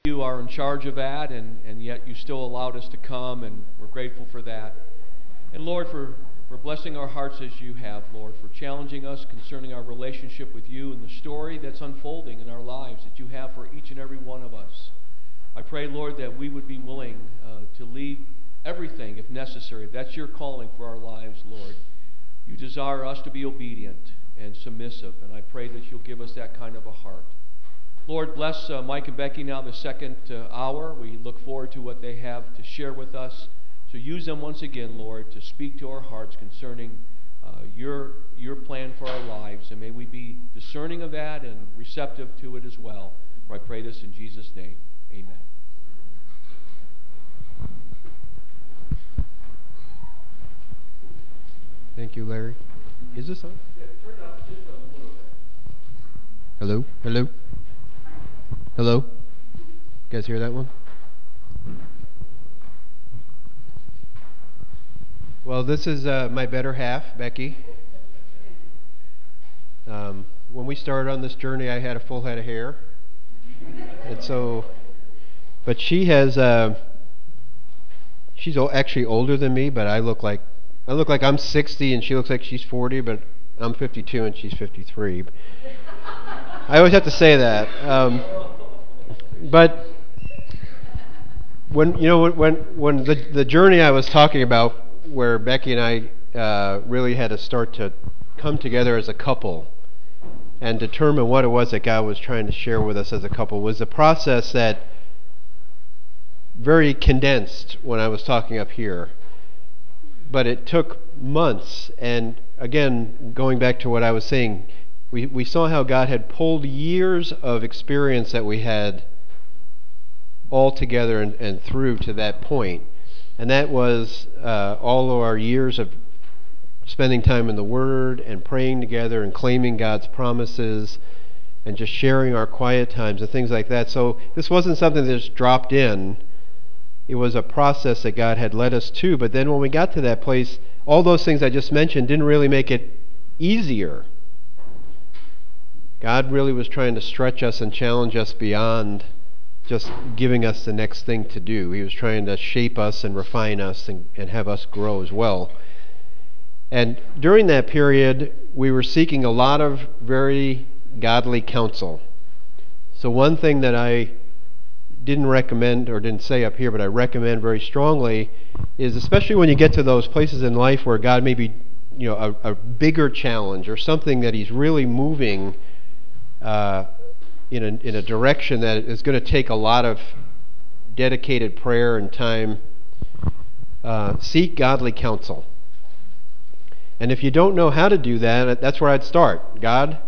You are in charge of that, and yet you still allowed us to come, and we're grateful for that. And Lord, for blessing our hearts as you have, Lord, for challenging us concerning our relationship with you and the story that's unfolding in our lives that you have for each and every one of us. I pray, Lord, that we would be willing to leave everything if necessary. If that's your calling for our lives, Lord. You desire us to be obedient and submissive, and I pray that you'll give us that kind of a heart. Lord, bless Mike and Becky now the second hour. We look forward to what they have to share with us. So use them once again, Lord, to speak to our hearts concerning your plan for our lives. And may we be discerning of that and receptive to it as well. For I pray this in Jesus' name. Amen. Thank you, Larry. Is this on? Yeah, turn it up just a little bit. Hello? Hello? Hello? You guys hear that one? Well, this is my better half, Becky. When we started on this journey, I had a full head of hair. And so, but she has, she's actually older than me, but I look like I'm 60 and she looks like she's 40, but I'm 52 and she's 53. I always have to say that. But when the journey I was talking about, where Becky and I really had to start to come together as a couple and determine what it was that God was trying to share with us as a couple, was a process that very condensed when I was talking up here. But it took months, and again, going back to what I was saying, we saw how God had pulled years of experience that we had all together and through to that point. And that was all of our years of spending time in the Word and praying together and claiming God's promises and just sharing our quiet times and things like that. So this wasn't something that just dropped in. It was a process that God had led us to. But then when we got to that place, all those things I just mentioned didn't really make it easier. God really was trying to stretch us and challenge us beyond just giving us the next thing to do. He was trying to shape us and refine us and have us grow as well. And during that period, we were seeking a lot of very godly counsel. So one thing that I didn't recommend or didn't say up here, but I recommend very strongly, is especially when you get to those places in life where God may be, a bigger challenge or something that He's really moving in a direction that is going to take a lot of dedicated prayer and time. Seek godly counsel. And if you don't know how to do that, that's where I'd start. God,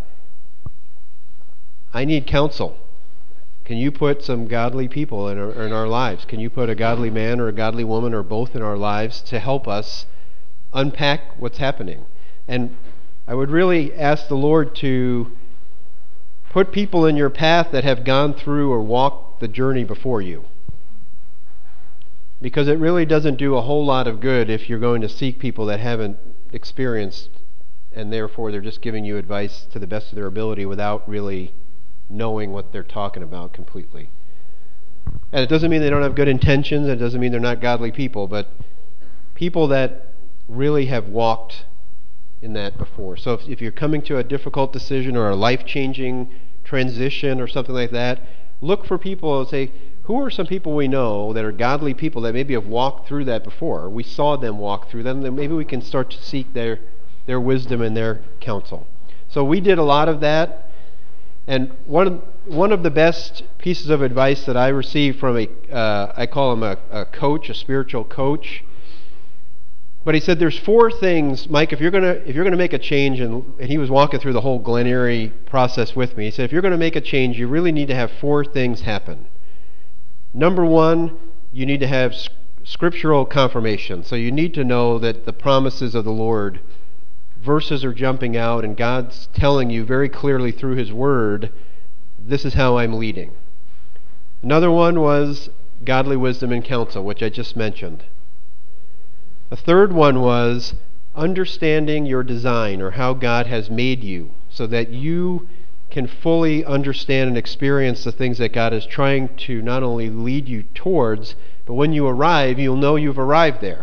I need counsel. Can you put some godly people in our lives? Can you put a godly man or a godly woman or both in our lives to help us unpack what's happening? And I would really ask the Lord to put people in your path that have gone through or walked the journey before you. Because it really doesn't do a whole lot of good if you're going to seek people that haven't experienced, and therefore they're just giving you advice to the best of their ability without really knowing what they're talking about completely. And it doesn't mean they don't have good intentions, it doesn't mean they're not godly people, but people that really have walked in that before. So if you're coming to a difficult decision or a life-changing transition or something like that, look for people and say, who are some people we know that are godly people that maybe have walked through that before? We saw them walk through them, then maybe we can start to seek their wisdom and their counsel. So we did a lot of that, and one of the best pieces of advice that I received from I call him a coach, a spiritual coach. But he said, there's 4 things, Mike, if you're gonna make a change, and he was walking through the whole Glen Eyrie process with me. He said, if you're gonna make a change, you really need to have 4 things happen. Number 1, you need to have scriptural confirmation. So you need to know that the promises of the Lord, verses are jumping out, and God's telling you very clearly through His Word, this is how I'm leading. Another one was godly wisdom and counsel, which I just mentioned. A third one was understanding your design, or how God has made you, so that you can fully understand and experience the things that God is trying to not only lead you towards, but when you arrive, you'll know you've arrived there.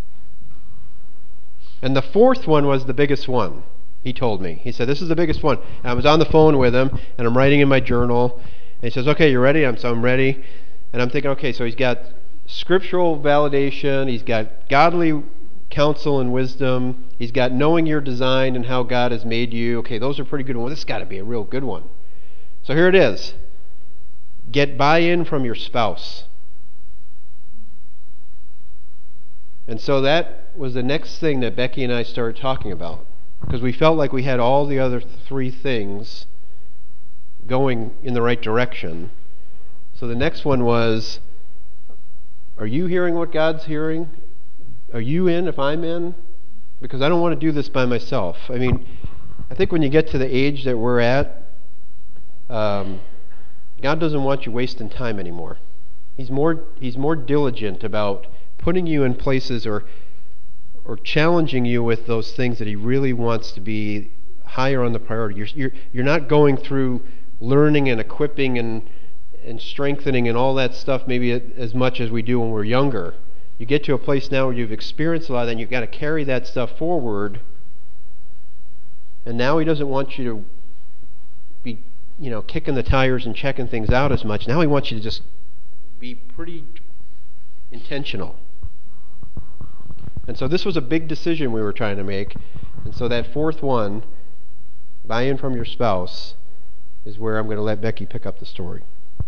And the fourth one was the biggest one, he told me. He said, this is the biggest one. And I was on the phone with him, and I'm writing in my journal. And he says, okay, you ready? So I'm ready. And I'm thinking, okay, so he's got scriptural validation. He's got godly counsel and wisdom. He's got knowing your design and how God has made you. Okay, those are pretty good ones. This has got to be a real good one. So here it is. Get buy-in from your spouse. And so that was the next thing that Becky and I started talking about, because we felt like we had all the other three things going in the right direction. So the next one was, are you hearing what God's hearing? Are you in if I'm in? Because I don't want to do this by myself. I mean, I think when you get to the age that we're at, God doesn't want you wasting time anymore. He's more diligent about putting you in places or challenging you with those things that he really wants to be higher on the priority. You're not going through learning and equipping and strengthening and all that stuff maybe as much as we do when we're younger. You get to a place now where you've experienced a lot, and you've got to carry that stuff forward. And now he doesn't want you to be, kicking the tires and checking things out as much. Now he wants you to just be pretty intentional. And so this was a big decision we were trying to make. And so that fourth one, buy-in from your spouse, is where I'm going to let Becky pick up the story.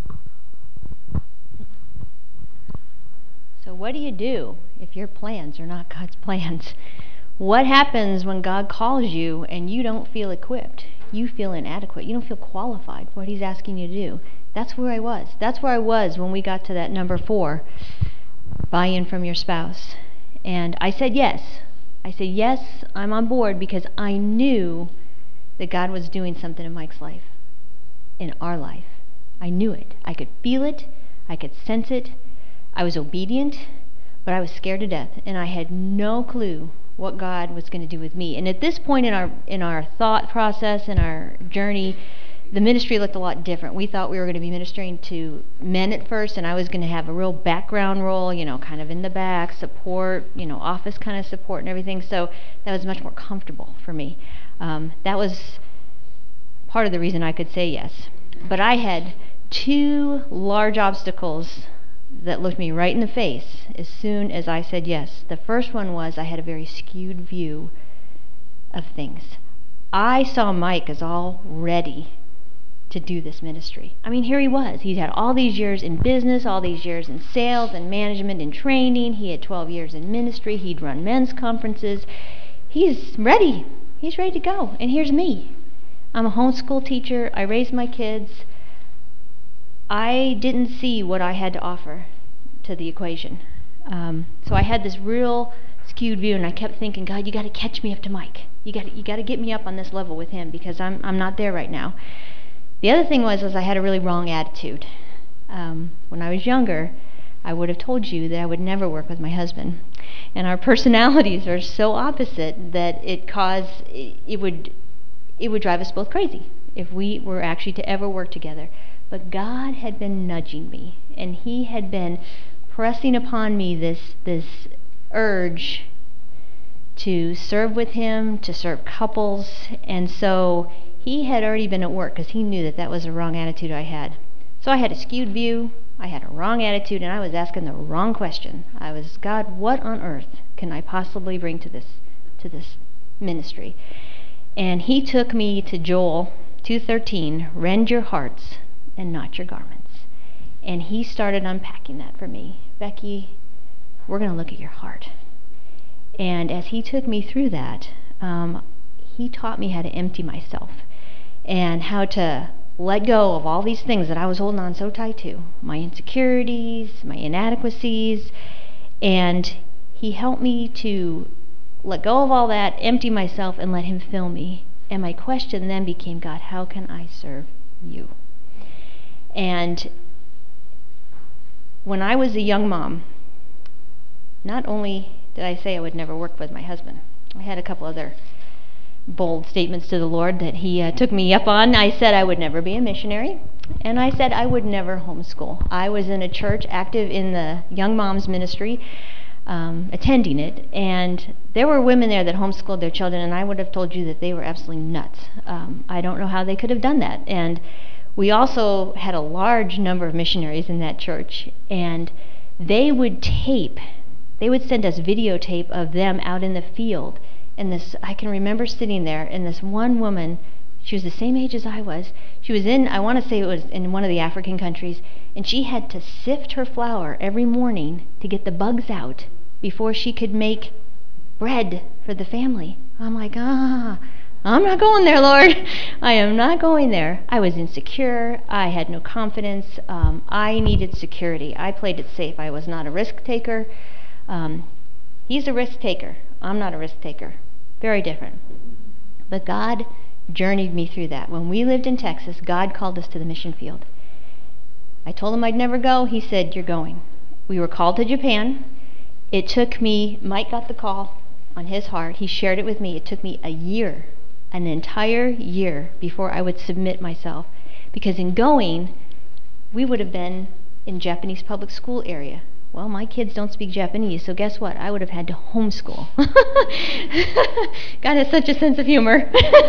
So what do you do if your plans are not God's plans? What happens when God calls you and you don't feel equipped? You feel inadequate. You don't feel qualified for what he's asking you to do. That's where I was. That's where I was when we got to that number 4, buy-in from your spouse. And I said yes. I said, yes, I'm on board, because I knew that God was doing something in Mike's life, in our life. I knew it. I could feel it. I could sense it. I was obedient, but I was scared to death, and I had no clue what God was going to do with me. And at this point in our thought process, in our journey, the ministry looked a lot different. We thought we were going to be ministering to men at first, and I was going to have a real background role, kind of in the back, support, office kind of support and everything. So that was much more comfortable for me. That was part of the reason I could say yes. But I had 2 large obstacles that looked me right in the face as soon as I said yes. The first one was I had a very skewed view of things. I saw Mike as all ready to do this ministry. I mean, here he was. He's had all these years in business, all these years in sales and management and training. He had 12 years in ministry. He'd run men's conferences. He's ready. He's ready to go. And here's me. I'm a homeschool teacher. I raised my kids. I didn't see what I had to offer to the equation. So I had this real skewed view, and I kept thinking, God, you got to catch me up to Mike. You got to get me up on this level with him, because I'm not there right now. The other thing was I had a really wrong attitude. When I was younger, I would have told you that I would never work with my husband. And our personalities are so opposite that it would drive us both crazy if we were actually to ever work together. But God had been nudging me, and he had been pressing upon me this urge to serve with him, to serve couples. And so he had already been at work, because he knew that was a wrong attitude I had. So I had a skewed view, I had a wrong attitude, and I was asking the wrong question. I was, God, what on earth can I possibly bring to this ministry? And he took me to Joel 2:13, rend your hearts and not your garments. And he started unpacking that for me. Becky, we're going to look at your heart. And as he took me through that, he taught me how to empty myself and how to let go of all these things that I was holding on so tight to, my insecurities, my inadequacies. And he helped me to let go of all that, empty myself, and let him fill me. And my question then became, God, how can I serve you? And when I was a young mom, not only did I say I would never work with my husband, I had a couple other bold statements to the Lord that he took me up on. I said I would never be a missionary, and I said I would never homeschool. I was in a church active in the Young Moms Ministry, attending it, and there were women there that homeschooled their children, and I would have told you that they were absolutely nuts. I don't know how they could have done that. And we also had a large number of missionaries in that church, and they would send us videotape of them out in the field. And I can remember sitting there, and this one woman, she was the same age as I was. She was I want to say it was in one of the African countries, and she had to sift her flour every morning to get the bugs out before she could make bread for the family. I'm like, I'm not going there, Lord. I am not going there. I was insecure. I had no confidence. I needed security. I played it safe. I was not a risk taker. He's a risk taker. I'm not a risk taker. Very different. But God journeyed me through that. When we lived in Texas, God called us to the mission field. I told him I'd never go. He said, you're going. We were called to Japan. It took me, Mike got the call on his heart. He shared it with me. It took me a year, an entire year, before I would submit myself. Because in going, we would have been in Japanese public school area. Well, my kids don't speak Japanese, so guess what? I would have had to homeschool. God has such a sense of humor.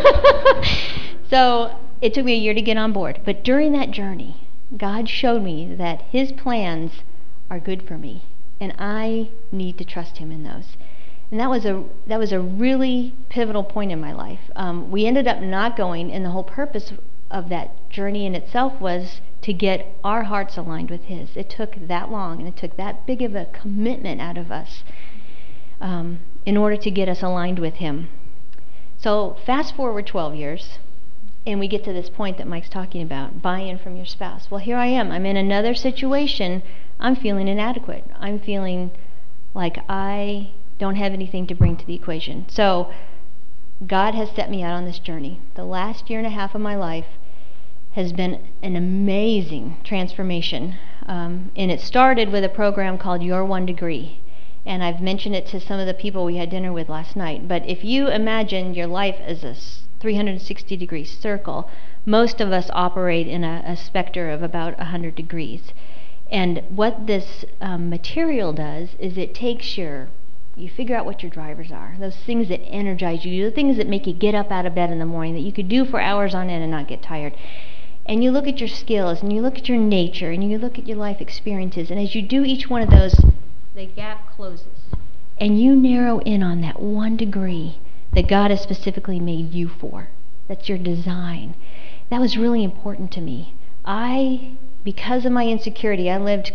So it took me a year to get on board. But during that journey, God showed me that his plans are good for me, and I need to trust him in those. And that was a really pivotal point in my life. We ended up not going, and the whole purpose of that journey in itself was to get our hearts aligned with his. It took that long, and it took that big of a commitment out of us in order to get us aligned with him. So fast forward 12 years, and we get to this point that Mike's talking about, buy-in from your spouse. Well, here I am. I'm in another situation. I'm feeling inadequate. I'm feeling like I don't have anything to bring to the equation. So God has set me out on this journey. The last year and a half of my life has been an amazing transformation. And it started with a program called Your One Degree. And I've mentioned it to some of the people we had dinner with last night. But if you imagine your life as a 360-degree circle, most of us operate in a specter of about 100 degrees. And what this material does is it takes you figure out what your drivers are, those things that energize you, the things that make you get up out of bed in the morning, that you could do for hours on end and not get tired. And you look at your skills, and you look at your nature, and you look at your life experiences, and as you do each one of those, the gap closes. And you narrow in on that 1 degree that God has specifically made you for. That's your design. That was really important to me. Because of my insecurity, I lived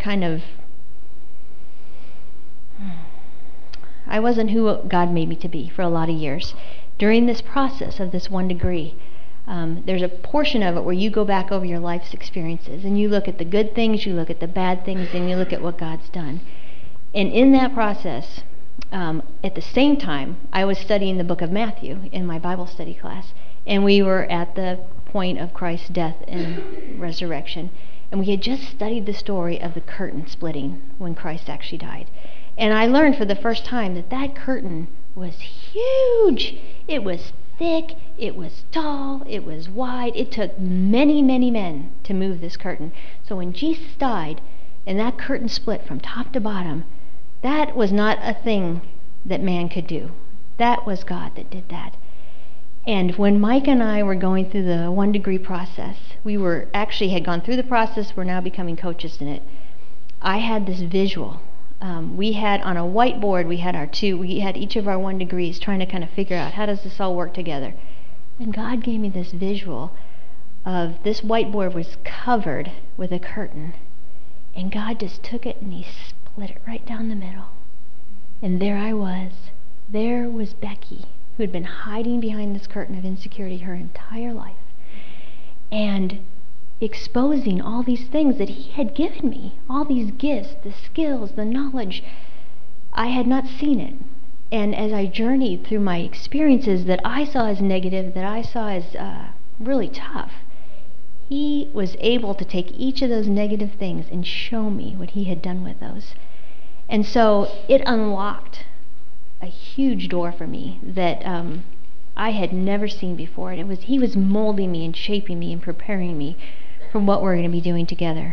I wasn't who God made me to be for a lot of years. During this process of this 1 degree, there's a portion of it where you go back over your life's experiences, and you look at the good things, you look at the bad things, and you look at what God's done. And in that process, at the same time, I was studying the book of Matthew in my Bible study class, and we were at the point of Christ's death and resurrection. And we had just studied the story of the curtain splitting when Christ actually died. And I learned for the first time that curtain was huge. It was thick, it was tall, it was wide. It took many, many men to move this curtain. So when Jesus died and that curtain split from top to bottom, that was not a thing that man could do. That was God that did that. And when Mike and I were going through the 1 degree process, we had gone through the process, we're now becoming coaches in it. I had this visual. We had on a whiteboard, we had each of our 1 degrees trying to kind of figure out how does this all work together. And God gave me this visual of this whiteboard was covered with a curtain. And God just took it and he split it right down the middle. And there I was. There was Becky, who had been hiding behind this curtain of insecurity her entire life, and exposing all these things that he had given me, all these gifts, the skills, the knowledge. I had not seen it. And as I journeyed through my experiences that I saw as negative, that I saw as really tough, he was able to take each of those negative things and show me what he had done with those. And so it unlocked a huge door for me that I had never seen before. And he was molding me and shaping me and preparing me for what we're going to be doing together.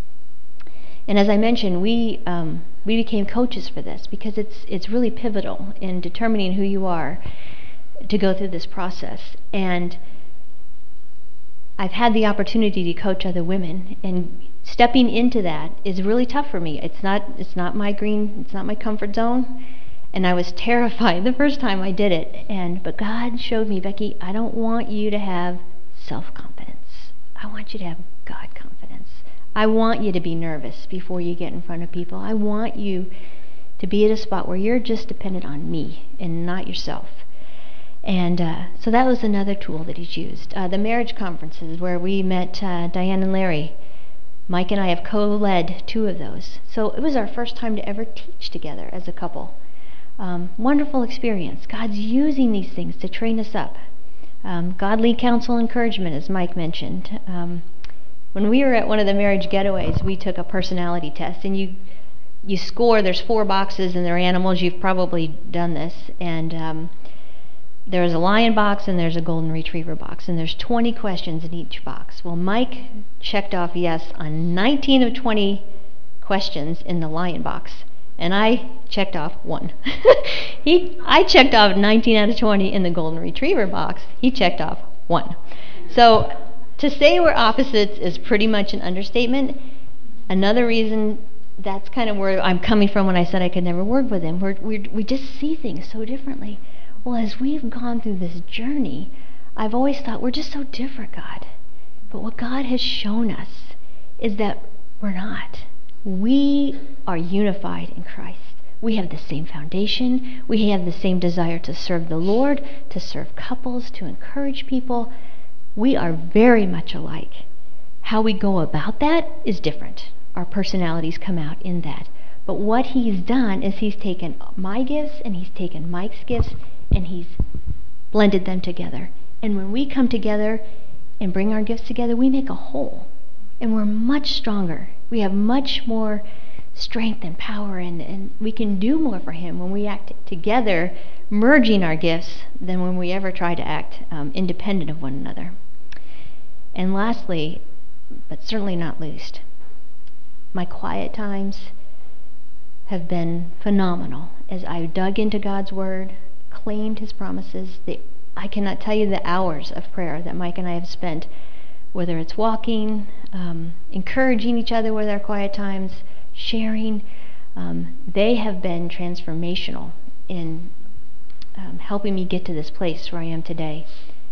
And as I mentioned, we became coaches for this because it's really pivotal in determining who you are to go through this process. And I've had the opportunity to coach other women, and stepping into that is really tough for me. It's not my comfort zone, and I was terrified the first time I did it. But God showed me, Becky, I don't want you to have self-confidence. I want you to have God confidence. I want you to be nervous before you get in front of people. I want you to be at a spot where you're just dependent on me and not yourself. And so that was another tool that he's used. The marriage conferences where we met Diane and Larry. Mike and I have co-led 2 of those. So it was our first time to ever teach together as a couple. Wonderful experience. God's using these things to train us up. Godly counsel encouragement, as Mike mentioned. When we were at one of the marriage getaways, we took a personality test, and you score. There's 4 boxes, and they're animals. You've probably done this. And there's a lion box, and there's a golden retriever box, and there's 20 questions in each box. Well, Mike checked off yes on 19 of 20 questions in the lion box, and I checked off 1. I checked off 19 out of 20 in the golden retriever box. He checked off 1. So to say we're opposites is pretty much an understatement. Another reason, that's kind of where I'm coming from when I said I could never work with him. We just see things so differently. Well, as we've gone through this journey, I've always thought we're just so different, God. But what God has shown us is that we're not. We are unified in Christ. We have the same foundation. We have the same desire to serve the Lord, to serve couples, to encourage people. We are very much alike. How we go about that is different. Our personalities come out in that. But what he's done is he's taken my gifts and he's taken Mike's gifts and he's blended them together. And when we come together and bring our gifts together, we make a whole. And we're much stronger. We have much more strength and power, and we can do more for him when we act together, merging our gifts, than when we ever try to act independent of one another. And lastly, but certainly not least, my quiet times have been phenomenal as I dug into God's Word, claimed His promises. I cannot tell you the hours of prayer that Mike and I have spent, whether it's walking, encouraging each other with our quiet times, sharing. They have been transformational in helping me get to this place where I am today.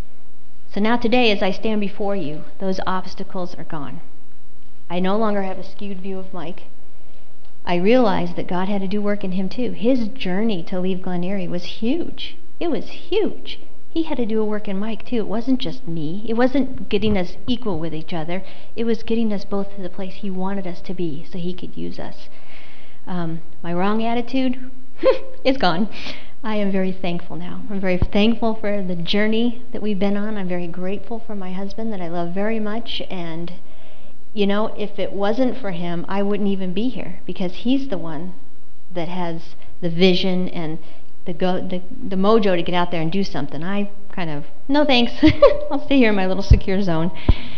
So now today, as I stand before you, those obstacles are gone. I no longer have a skewed view of Mike. I realized that God had to do work in him too. His journey to leave Glen Eyrie was huge. It was huge. He had to do a work in Mike too. It wasn't just me. It wasn't getting us equal with each other. It was getting us both to the place he wanted us to be so he could use us. My wrong attitude is gone. I am very thankful now. I'm very thankful for the journey that we've been on. I'm very grateful for my husband that I love very much. And, you know, if it wasn't for him, I wouldn't even be here because he's the one that has the vision and the mojo to get out there and do something. I kind of, no thanks. I'll stay here in my little secure zone.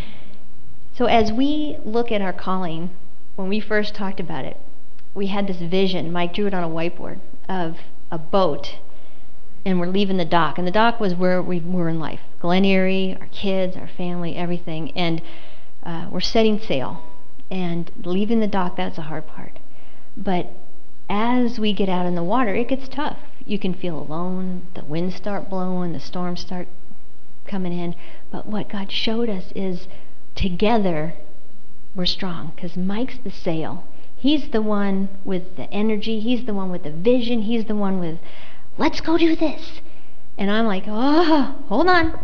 So as we look at our calling, when we first talked about it, we had this vision. Mike drew it on a whiteboard of a boat, and we're leaving the dock. And the dock was where we were in life. Glen Eyrie, our kids, our family, everything. And we're setting sail. And leaving the dock, that's a hard part. But as we get out in the water, it gets tough. You can feel alone. The winds start blowing. The storms start coming in. But what God showed us is together we're strong because Mike's the sail. He's the one with the energy. He's the one with the vision. He's the one with, let's go do this. And I'm like, oh, hold on.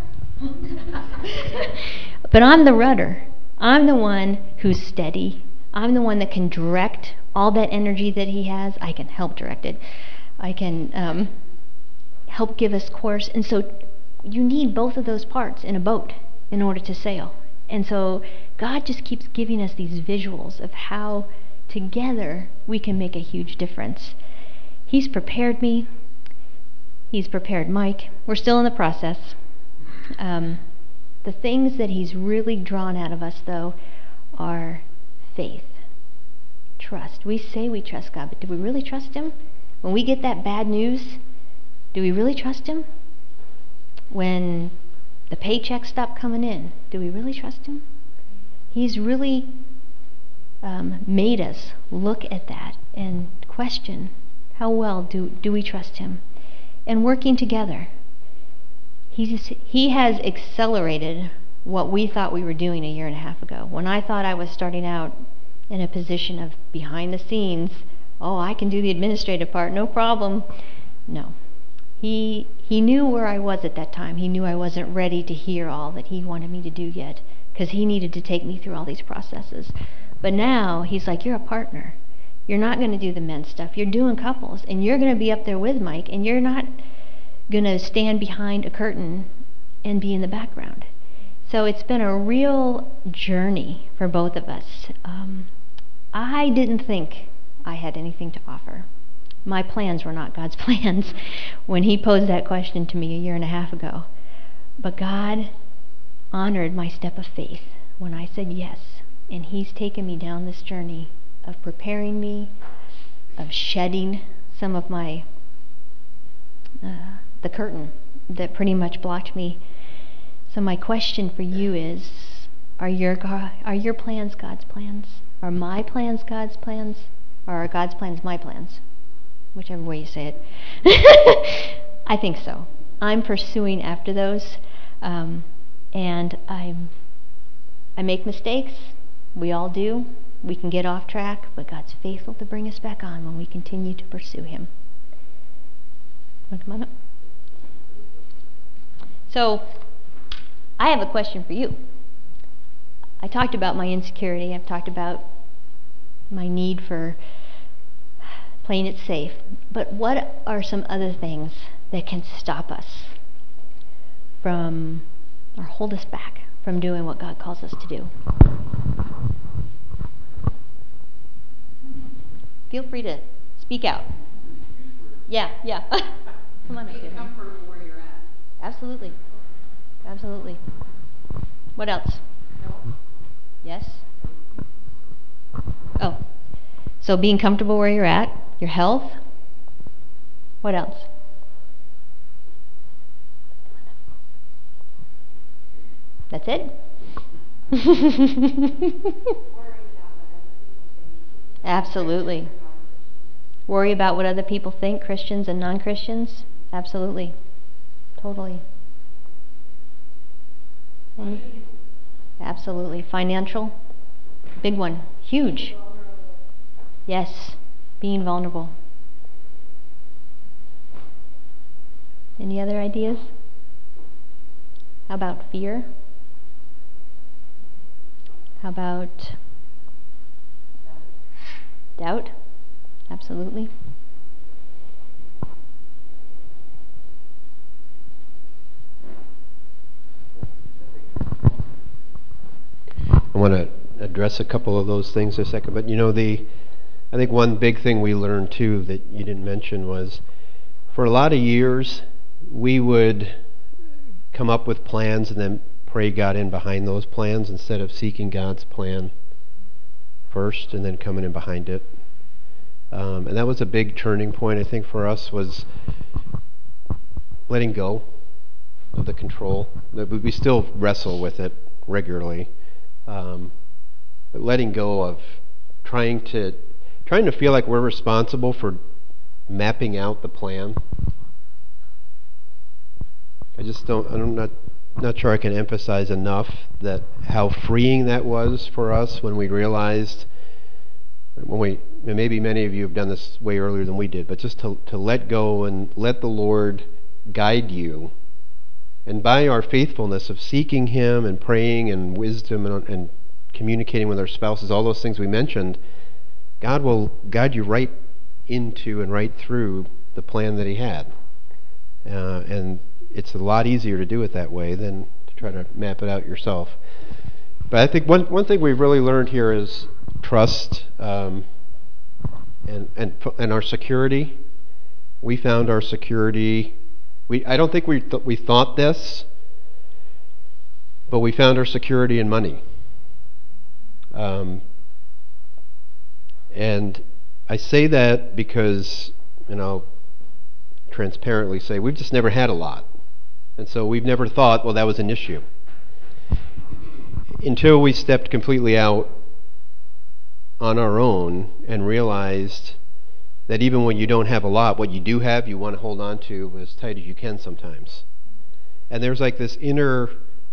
But I'm the rudder. I'm the one who's steady. I'm the one that can direct all that energy that he has. I can help direct it. I can help give us course. And so you need both of those parts in a boat in order to sail. And so God just keeps giving us these visuals of how together we can make a huge difference. He's prepared me. He's prepared Mike. We're still in the process. The things that he's really drawn out of us, though, are faith, trust. We say we trust God, but do we really trust him? When we get that bad news, do we really trust him? When the paychecks stop coming in, do we really trust him? He's really made us look at that and question, how well do we trust him? And working together. He has accelerated what we thought we were doing a year and a half ago. When I thought I was starting out in a position of behind the scenes, I can do the administrative part, no problem. No. He knew where I was at that time. He knew I wasn't ready to hear all that he wanted me to do yet, because he needed to take me through all these processes. But now he's like, you're a partner. You're not going to do the men's stuff. You're doing couples, and you're going to be up there with Mike, and you're not going to stand behind a curtain and be in the background. So it's been a real journey for both of us. I didn't think I had anything to offer. My plans were not God's plans when he posed that question to me a year and a half ago. But God honored my step of faith when I said yes. And he's taken me down this journey of preparing me, of shedding some of my, the curtain that pretty much blocked me. So my question for you is, are your plans God's plans? Are my plans God's plans? Or are God's plans my plans? Whichever way you say it. I think so. I'm pursuing after those, and I make mistakes. We all do. We can get off track, but God's faithful to bring us back on when we continue to pursue him. Want to come on up? So, I have a question for you. I talked about my insecurity. I've talked about my need for playing it safe. But what are some other things that can stop us from, or hold us back from doing what God calls us to do? Feel free to speak out. Yeah. Come on up here. Being comfortable where you're at. Absolutely. What else? No. Yes? Oh. So being comfortable where you're at, your health. What else? That's it? Absolutely. Worry about what other people think, Christians and non-Christians? Absolutely. Totally. Absolutely. Financial? Big one. Huge. Yes. Being vulnerable. Any other ideas? How about fear? How about doubt? Absolutely. I want to address a couple of those things in a second, but I think one big thing we learned too that you didn't mention was, for a lot of years, we would come up with plans and then pray God in behind those plans instead of seeking God's plan first and then coming in behind it. And that was a big turning point, I think, for us, was letting go of the control. We still wrestle with it regularly, but letting go of trying to feel like we're responsible for mapping out the plan. I'm not sure I can emphasize enough that how freeing that was for us when we realized, maybe many of you have done this way earlier than we did, but just to let go and let the Lord guide you. And by our faithfulness of seeking him and praying and wisdom and communicating with our spouses, all those things we mentioned, God will guide you right into and right through the plan that he had. And it's a lot easier to do it that way than to try to map it out yourself. But I think one thing we've really learned here is trust and our security. We found our security I don't think we thought this, but we found our security in money. And I say that because, transparently say we've just never had a lot. And so we've never thought, well, that was an issue. Until we stepped completely out on our own and realized that even when you don't have a lot, what you do have, you want to hold on to as tight as you can sometimes. And there's like this inner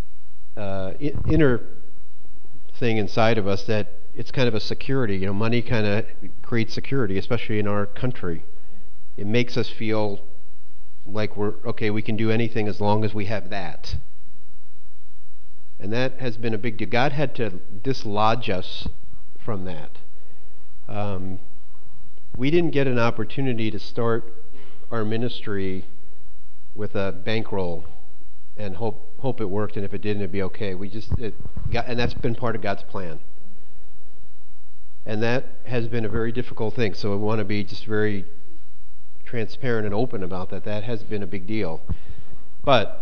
thing inside of us that it's kind of a security. Money kind of creates security, especially in our country. It makes us feel like we can do anything as long as we have that. And that has been a big deal. God had to dislodge us from that. We didn't get an opportunity to start our ministry with a bankroll and hope it worked, and if it didn't, it'd be okay. And that's been part of God's plan. And that has been a very difficult thing. So I want to be just very transparent and open about that. That has been a big deal. But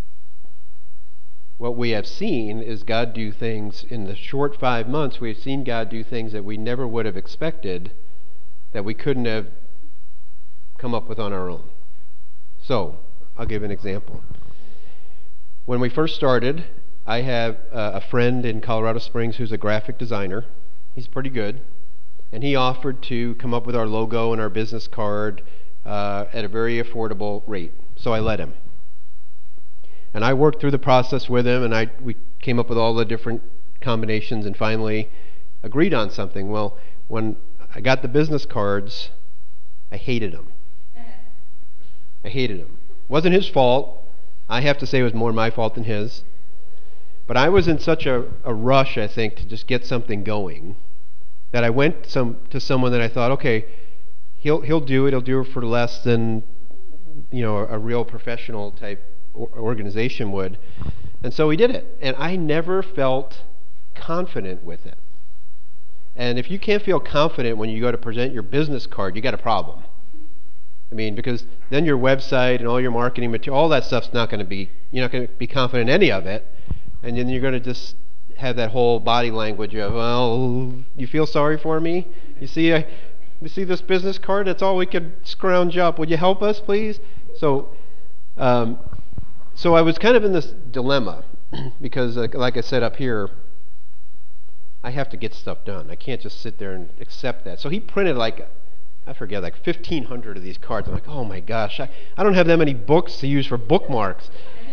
what we have seen is God do things in the short 5 months. We've seen God do things that we never would have expected, that we couldn't have come up with on our own. So, I'll give an example. When we first started, I have a friend in Colorado Springs who's a graphic designer. He's pretty good. And he offered to come up with our logo and our business card at a very affordable rate. So I let him. And I worked through the process with him, and we came up with all the different combinations and finally agreed on something. Well, when I got the business cards, I hated them. I hated them. It wasn't his fault. I have to say it was more my fault than his. But I was in such a rush, I think, to just get something going that I went to someone that I thought, okay, he'll do it. He'll do it for less than a real professional type organization would. And so he did it. And I never felt confident with it. And if you can't feel confident when you go to present your business card, you got a problem. Because then your website and all your marketing material, all that stuff's not going to be, you're not going to be confident in any of it. And then you're going to just have that whole body language of, well, you feel sorry for me? You see this business card? That's all we could scrounge up. Would you help us, please? So I was kind of in this dilemma because, like I said up here, I have to get stuff done. I can't just sit there and accept that. So he printed like 1,500 of these cards. I'm like, oh my gosh, I don't have that many books to use for bookmarks.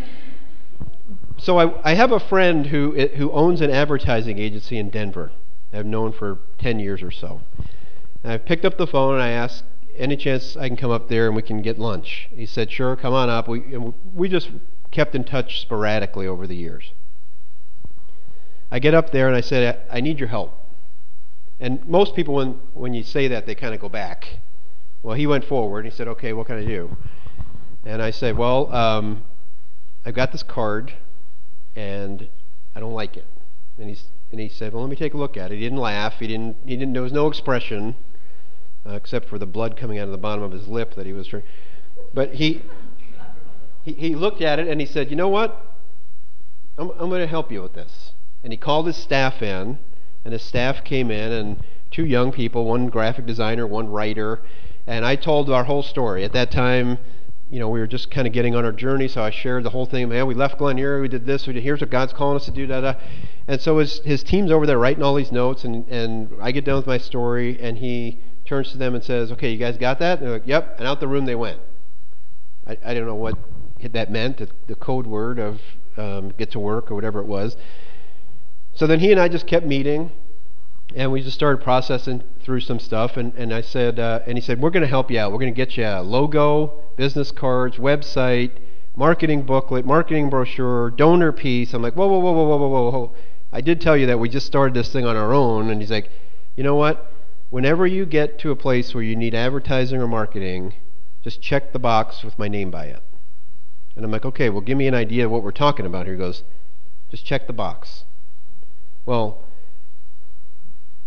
So I have a friend who owns an advertising agency in Denver. I've known for 10 years or so. And I picked up the phone and I asked, any chance I can come up there and we can get lunch? He said, sure, come on up. We just kept in touch sporadically over the years. I get up there and I said, I need your help. And most people, when you say that, they kind of go back. Well, he went forward and he said, okay, what can I do? And I said, well, I've got this card and I don't like it. And he said, well, let me take a look at it. He didn't laugh. There was no expression except for the blood coming out of the bottom of his lip that he was trying. But he looked at it and he said, you know what? I'm going to help you with this. And he called his staff in, and his staff came in, and 2 young people, one graphic designer, one writer, and I told our whole story. At that time, we were just kind of getting on our journey, so I shared the whole thing. Man, we left Glen Erie, we did this, here's what God's calling us to do, da-da. And so his team's over there writing all these notes, and I get done with my story, and he turns to them and says, okay, you guys got that? And they're like, yep, and out the room they went. I don't know what that meant, the code word of get to work or whatever it was. So then he and I just kept meeting, and we just started processing through some stuff, and I said, and he said, we're going to help you out. We're going to get you a logo, business cards, website, marketing booklet, marketing brochure, donor piece. I'm like, whoa. I did tell you that we just started this thing on our own, and he's like, you know what? Whenever you get to a place where you need advertising or marketing, just check the box with my name by it. And I'm like, okay, well, give me an idea of what we're talking about here. He goes, just check the box. Well,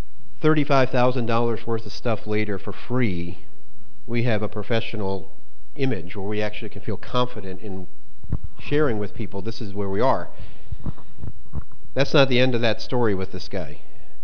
$35,000 worth of stuff later for free, we have a professional image where we actually can feel confident in sharing with people this is where we are. That's not the end of that story with this guy.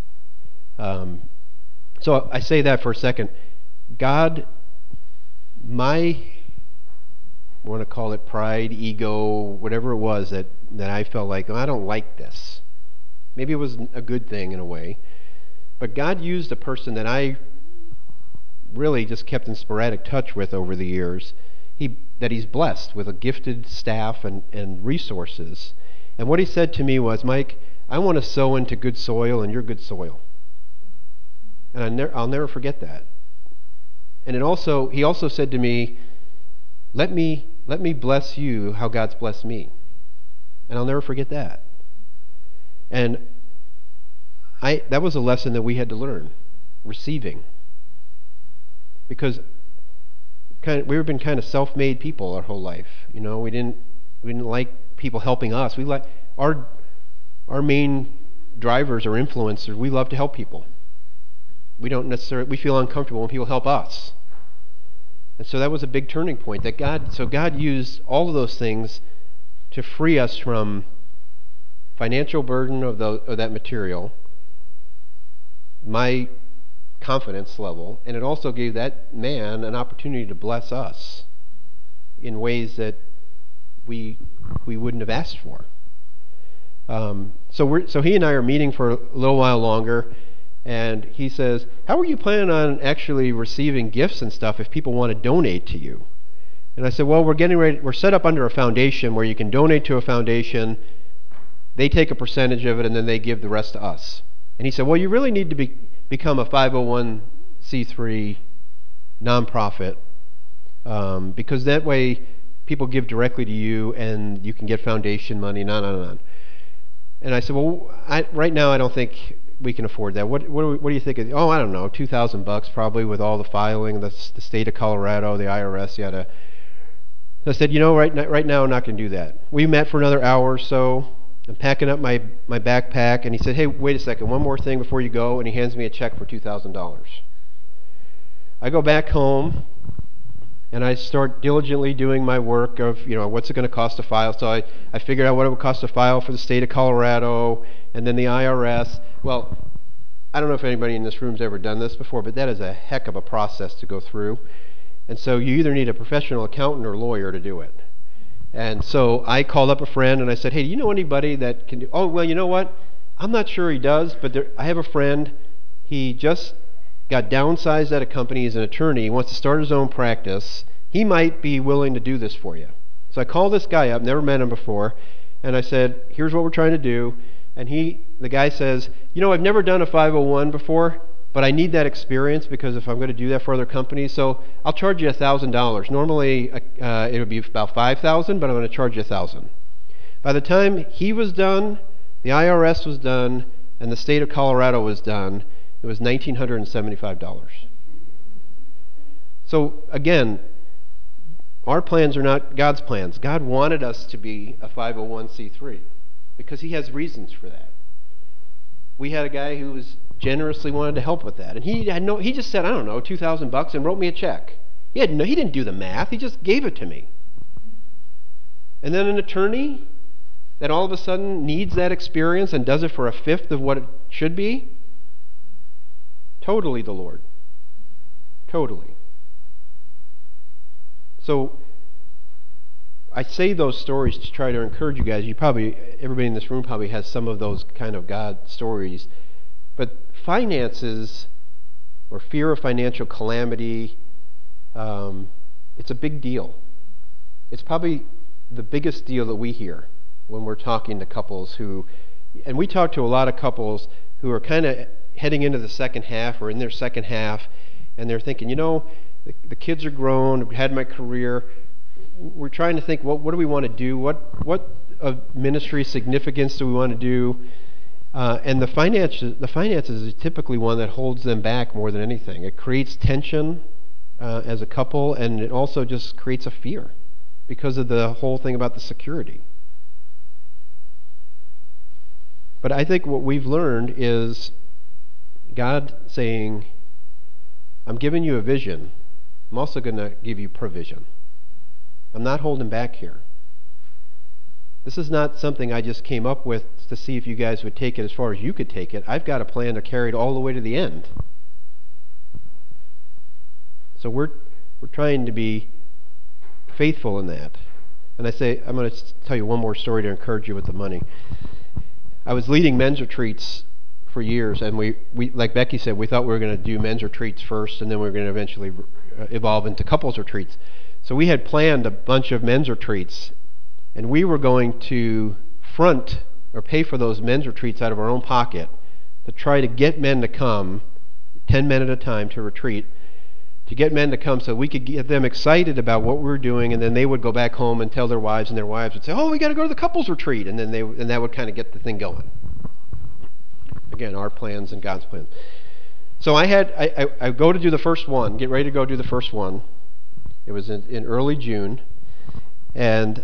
So I say that for a second. God, I want to call it pride, ego, whatever it was that I felt like, oh, I don't like this. Maybe it was a good thing in a way. But God used a person that I really just kept in sporadic touch with over the years, that he's blessed with a gifted staff and resources. And what he said to me was, Mike, I want to sow into good soil, and you're good soil. And I'll never forget that. And he also said to me, let me bless you how God's blessed me. And I'll never forget that. And that was a lesson that we had to learn, receiving. Because we've been kind of self-made people our whole life. You know, we didn't like people helping us. We like our main drivers or influencers. We love to help people. We feel uncomfortable when people help us. And so that was a big turning point. God used all of those things to free us from financial burden of that material, my confidence level, and it also gave that man an opportunity to bless us in ways that we wouldn't have asked for. So he and I are meeting for a little while longer, and he says, how are you planning on actually receiving gifts and stuff if people want to donate to you? And I said, well, we're set up under a foundation where you can donate to a foundation, they take a percentage of it, and then they give the rest to us. And he said, well, you really need to become a 501c3 nonprofit, because that way people give directly to you and you can get foundation money, and on. And I said, well, right now I don't think we can afford that. What do you think? Oh, I don't know, $2,000 probably with all the filing, the state of Colorado, the IRS, yada. So I said, right now I'm not going to do that. We met for another hour or so. I'm packing up my backpack, and he said, hey, wait a second, one more thing before you go, and he hands me a check for $2,000. I go back home, and I start diligently doing my work of, what's it going to cost to file. So I figured out what it would cost to file for the state of Colorado, and then the IRS. Well, I don't know if anybody in this room's ever done this before, but that is a heck of a process to go through. And so you either need a professional accountant or lawyer to do it. And so I called up a friend and I said, hey, do you know anybody that can do? Oh, well, you know what? I'm not sure he does, but I have a friend. He just got downsized at a company. He's an attorney. He wants to start his own practice. He might be willing to do this for you. So I called this guy up, never met him before, and I said, here's what we're trying to do. And the guy says, I've never done a 501 before, but I need that experience because if I'm going to do that for other companies, so I'll charge you $1,000. Normally, it would be about $5,000, but I'm going to charge you $1,000. By the time he was done, the IRS was done, and the state of Colorado was done, it was $1,975. So again, our plans are not God's plans. God wanted us to be a 501c3 because he has reasons for that. We had a guy who generously wanted to help with that, and he just said, I don't know, $2,000 and wrote me a check. He didn't do the math. He just gave it to me. And then an attorney that all of a sudden needs that experience and does it for a fifth of what it should be, totally the Lord. Totally. So I say those stories to try to encourage you guys. Everybody in this room probably has some of those kind of God stories. But finances or fear of financial calamity, it's a big deal. It's probably the biggest deal that we hear when we're talking to couples and we talk to a lot of couples who are kind of heading into the second half or in their second half, and they're thinking, the kids are grown, I've had my career, we're trying to think, what do we want to do? What ministry significance do we want to do? And the finances is typically one that holds them back more than anything. It creates tension as a couple, and it also just creates a fear because of the whole thing about the security. But I think what we've learned is God saying, I'm giving you a vision. I'm also going to give you provision. I'm not holding back here. This is not something I just came up with to see if you guys would take it as far as you could take it. I've got a plan to carry it all the way to the end. So we're trying to be faithful in that. And I'm going to tell you one more story to encourage you with the money. I was leading men's retreats for years, and we like Becky said, we thought we were going to do men's retreats first, and then we were going to eventually evolve into couples retreats. So we had planned a bunch of men's retreats, and we were going to front or pay for those men's retreats out of our own pocket to try to get men to come, 10 men at a time to retreat, to get men to come so we could get them excited about what we were doing, and then they would go back home and tell their wives, and their wives would say, oh, we got to go to the couples retreat, and then that would kind of get the thing going. Again, our plans and God's plans. So I go to do the first one, get ready to go do the first one. It was in early June, and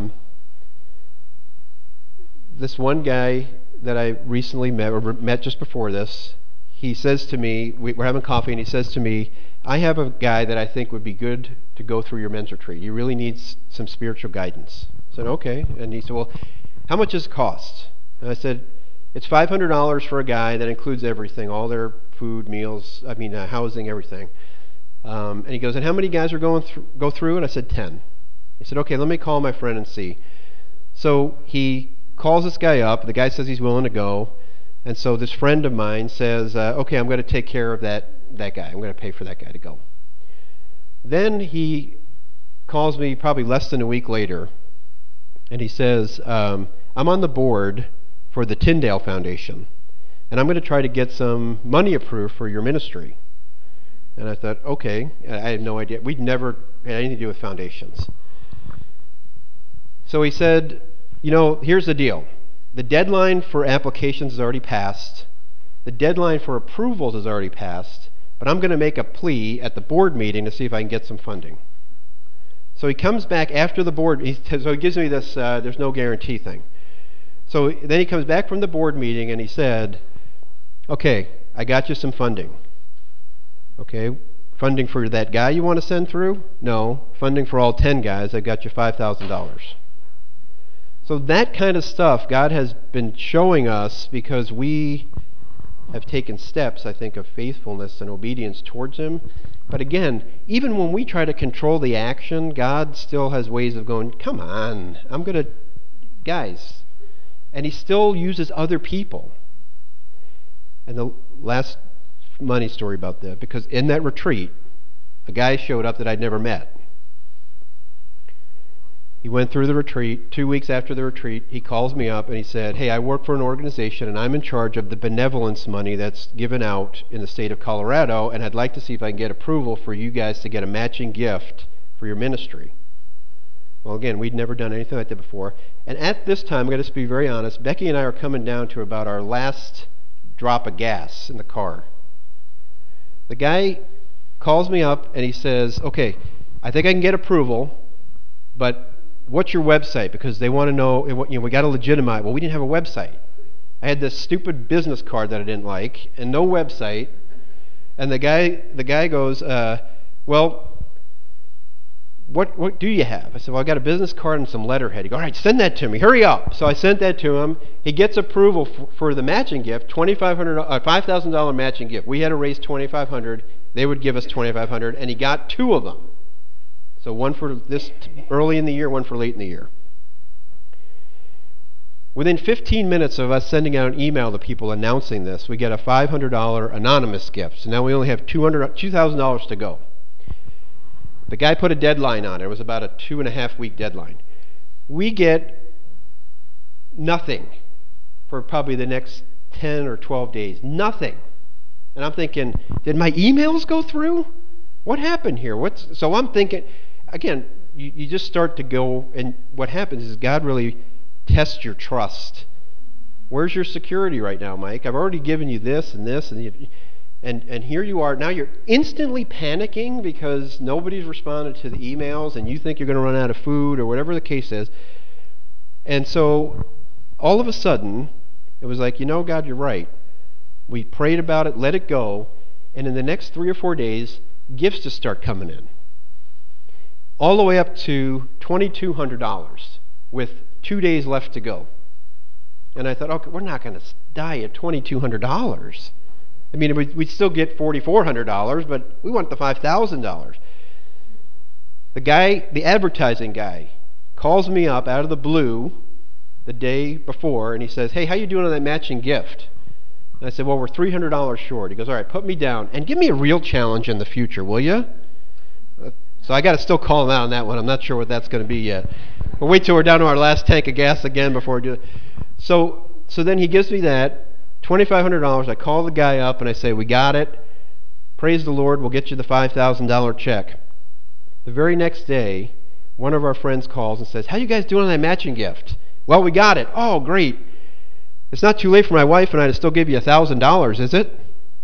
this one guy that I recently met just before this, he says to me, we're having coffee, and he says to me, I have a guy that I think would be good to go through your men's retreat. He really needs some spiritual guidance. I said, okay. And he said, well, how much does it cost? And I said, it's $500 for a guy that includes everything, all their food, meals, housing, everything. And he goes, and how many guys are go through? And I said, 10. He said, okay, let me call my friend and see. So he calls this guy up. The guy says he's willing to go. And so this friend of mine says, okay, I'm going to take care of that guy. I'm going to pay for that guy to go. Then he calls me probably less than a week later, and he says, I'm on the board for the Tyndale Foundation, and I'm going to try to get some money approved for your ministry. And I thought, okay. I had no idea. We'd never had anything to do with foundations. So he said, here's the deal. The deadline for applications has already passed. The deadline for approvals has already passed. But I'm going to make a plea at the board meeting to see if I can get some funding. So he comes back after the board. So he gives me this there's no guarantee thing. So then he comes back from the board meeting and he said, okay, I got you some funding. Okay, funding for that guy you want to send through? No. Funding for all 10 guys, I got you $5,000. So that kind of stuff God has been showing us because we have taken steps, I think, of faithfulness and obedience towards Him. But again, even when we try to control the action, God still has ways of going, come on, guys. And He still uses other people. And the last money story about that, because in that retreat, a guy showed up that I'd never met. He went through the retreat. 2 weeks after the retreat, he calls me up and he said, hey, I work for an organization and I'm in charge of the benevolence money that's given out in the state of Colorado, and I'd like to see if I can get approval for you guys to get a matching gift for your ministry. Well, again, we'd never done anything like that before. And at this time, I'm going to just be very honest, Becky and I are coming down to about our last drop of gas in the car. The guy calls me up and he says, okay, I think I can get approval, but what's your website? Because they want to know, we got to legitimize. Well, we didn't have a website. I had this stupid business card that I didn't like and no website. And the guy goes, well, what do you have? I said, well, I got a business card and some letterhead. He goes, all right, send that to me. Hurry up. So I sent that to him. He gets approval for the matching gift, $5,000 matching gift. We had to raise $2,500. They would give us $2,500, and he got 2 of them. So one for this early in the year, one for late in the year. Within 15 minutes of us sending out an email to people announcing this, we get a $500 anonymous gift. So now we only have $2,000 to go. The guy put a deadline on it. It was about a 2.5-week deadline. We get nothing for probably the next 10 or 12 days. Nothing. And I'm thinking, did my emails go through? What happened here? So I'm thinking, again, you just start to go, and what happens is God really tests your trust. Where's your security right now, Mike? I've already given you this and this, and here you are. Now you're instantly panicking because nobody's responded to the emails, and you think you're going to run out of food or whatever the case is. And so all of a sudden, it was like, God, you're right. We prayed about it, let it go, and in the next 3 or 4 days, gifts just start coming in. all the way up to $2,200 with 2 days left to go. And I thought, okay, we're not going to die at $2,200. I mean, we'd still get $4,400, but we want the $5,000. The advertising guy, calls me up out of the blue the day before, and he says, hey, how you doing on that matching gift? And I said, well, we're $300 short. He goes, all right, put me down, and give me a real challenge in the future, will you? So I got to still call him out on that one. I'm not sure what that's going to be yet. We'll wait till we're down to our last tank of gas again before we do it. So then he gives me that, $2,500. I call the guy up, and I say, we got it. Praise the Lord, we'll get you the $5,000 check. The very next day, one of our friends calls and says, how you guys doing on that matching gift? Well, we got it. Oh, great. It's not too late for my wife and I to still give you $1,000, is it?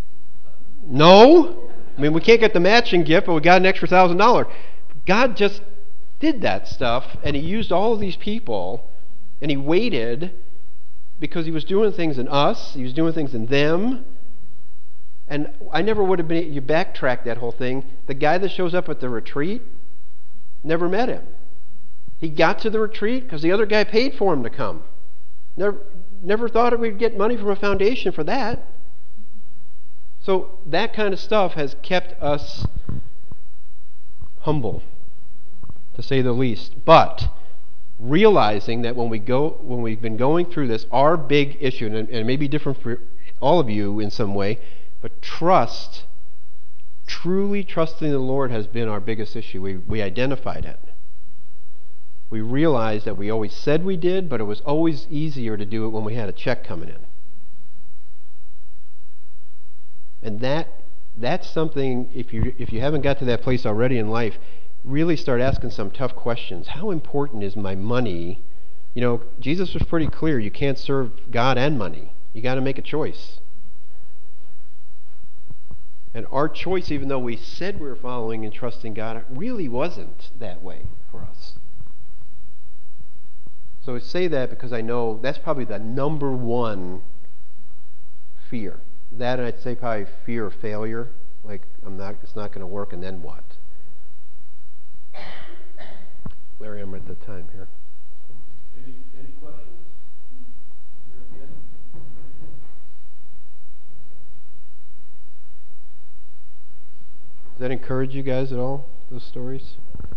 No. I mean, we can't get the matching gift, but we got an extra $1,000. God just did that stuff, and he used all of these people, and he waited because he was doing things in us, he was doing things in them. And I never would have been, you backtrack that whole thing. The guy that shows up at the retreat, never met him. He got to the retreat because the other guy paid for him to come. Never thought we'd get money from a foundation for that. So that kind of stuff has kept us humble, to say the least. But realizing that when we've been going through this, our big issue, and it may be different for all of you in some way, but truly trusting the Lord has been our biggest issue. We identified it. We realized that we always said we did, but it was always easier to do it when we had a check coming in. And that's something, if you haven't got to that place already in life, really start asking some tough questions. How important is my money? You know, Jesus was pretty clear. You can't serve God and money. You got to make a choice. And our choice, even though we said we were following and trusting God, it really wasn't that way for us. So I say that because I know that's probably the number one fear. That, and I'd say probably fear of failure. Like, it's not going to work, and then what? Larry, I'm at the time here. Any questions? Does that encourage you guys at all, those stories?